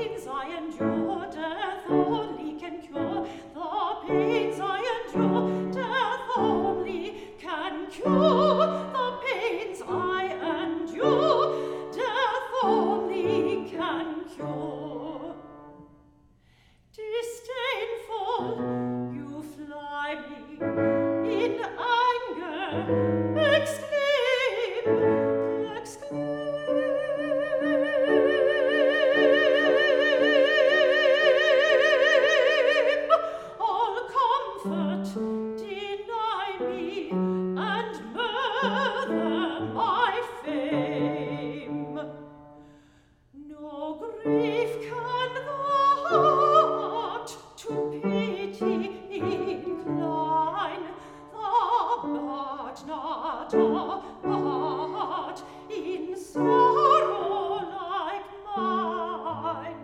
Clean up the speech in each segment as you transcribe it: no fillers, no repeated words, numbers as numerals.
pains I endure, death only can cure. The pains I endure, death only can cure. The pains I endure, death only can cure. Disdainful, you fly me in anger, exclaim, all comfort deny me, and murder my fame. No grief can the heart to pity incline, but not a heart in sorrow like mine.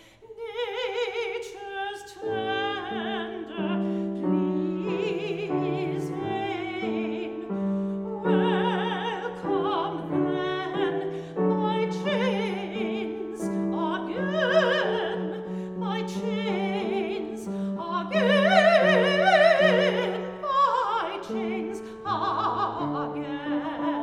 Nature's tender pleasing, welcome then my chains again, my chains again, my chains again.